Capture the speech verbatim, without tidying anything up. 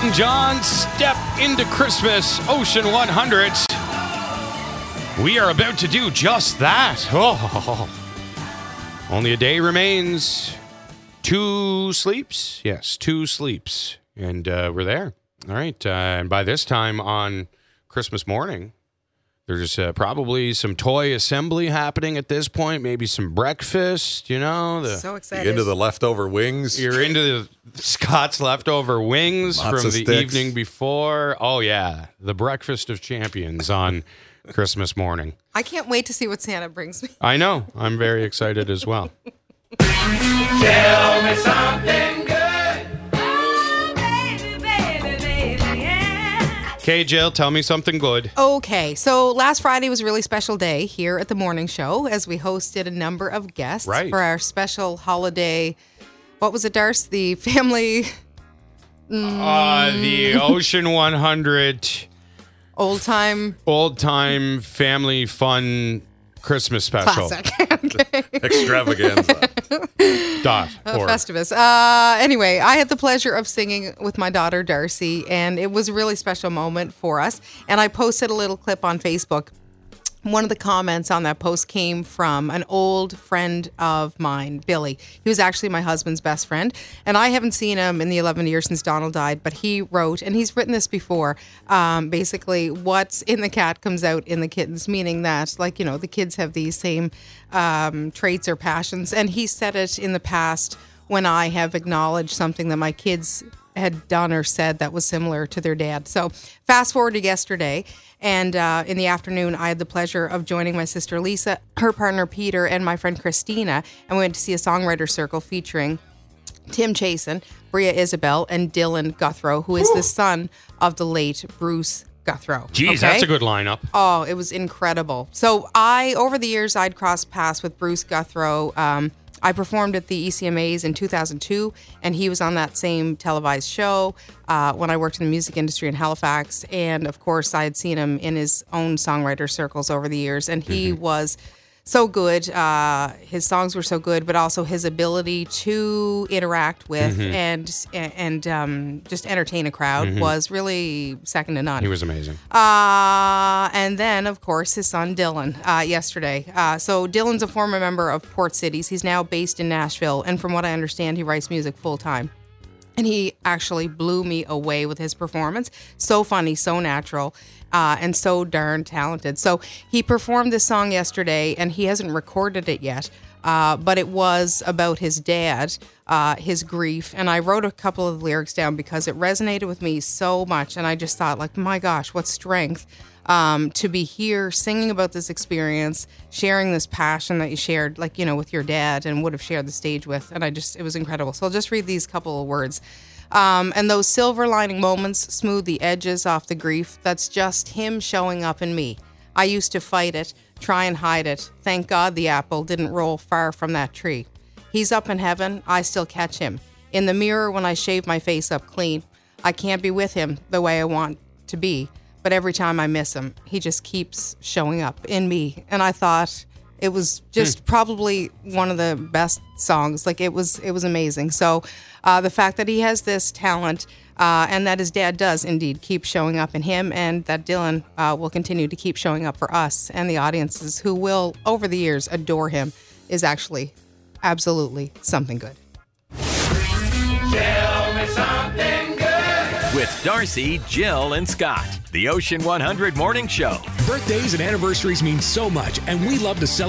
Elton John, Step into Christmas, Ocean one hundred. We are about to do just that. Oh, only a day remains. Two sleeps. Yes, two sleeps. And uh, we're there. All right. Uh, and by this time on Christmas morning, there's uh, probably some toy assembly happening at this point. Maybe some breakfast, you know. The, so excited. Into the leftover wings. You're into the Scott's leftover wings Lots from of the sticks. evening before. Oh, yeah. The breakfast of champions on Christmas morning. I can't wait to see what Santa brings me. I know. I'm very excited as well. Tell me something good. Okay, Jill, tell me something good. Okay, so last Friday was a really special day here at the morning show as we hosted a number of guests Right. for our special holiday. What was it, Darce? The family Uh, the Ocean one hundred old time old time family fun Christmas special. classic. Okay. Extravaganza. Dot. Uh, Or, Festivus. Uh, anyway, I had the pleasure of singing with my daughter Darcy, and it was a really special moment for us. And I posted a little clip on Facebook. One of the comments on that post came from an old friend of mine, Billy. He was actually my husband's best friend, and I haven't seen him in the eleven years since Donald died, but he wrote, and he's written this before, um, basically, what's in the cat comes out in the kittens, meaning that, like, you know, the kids have these same um, traits or passions, and he said it in the past when I have acknowledged something that my kids had done or said that was similar to their dad. So fast forward to yesterday, and uh, in the afternoon, I had the pleasure of joining my sister Lisa, her partner Peter, and my friend Christina, and we went to see a songwriter circle featuring Tim Chasen, Bria Isabel, and Dylan Guthrow, who is the son of the late Bruce Guthrow. geez, Okay? that's a good lineup. Oh, it was incredible. So I, over the years, I'd crossed paths with Bruce Guthrow. Um, I performed at the E C M As in two thousand two, and he was on that same televised show uh, when I worked in the music industry in Halifax. And of course, I had seen him in his own songwriter circles over the years, and he Mm-hmm. was so good. Uh, his songs were so good, but also his ability to interact with Mm-hmm. and and um, just entertain a crowd was really second to none. He was amazing. Uh, and then, of course, his son Dylan uh, yesterday. Uh, so Dylan's a former member of Port Cities. He's now based in Nashville. And from what I understand, he writes music full time. And he actually blew me away with his performance. So funny, so natural, uh, and so darn talented. So he performed this song yesterday, and he hasn't recorded it yet. Uh, but it was about his dad, uh, his grief. And I wrote a couple of lyrics down because it resonated with me so much. And I just thought, like, my gosh, what strength um, to be here singing about this experience, sharing this passion that you shared, like, you know, with your dad and would have shared the stage with. And I just, it was incredible. So I'll just read these couple of words. Um, and those silver lining moments smooth the edges off the grief. That's just him showing up in me. I used to fight it, try and hide it. Thank God the apple didn't roll far from that tree. He's up in heaven, I still catch him. In the mirror when I shave my face up clean, I can't be with him the way I want to be. But every time I miss him, he just keeps showing up in me. And I thought it was just probably one of the best songs. Like, it was it was amazing. So uh, the fact that he has this talent uh, and that his dad does indeed keep showing up in him, and that Dylan uh, will continue to keep showing up for us and the audiences who will, over the years, adore him, is actually absolutely something good. Tell me something good. With Darcy, Jill, and Scott. The Ocean one hundred Morning Show. Birthdays and anniversaries mean so much, and we love to celebrate.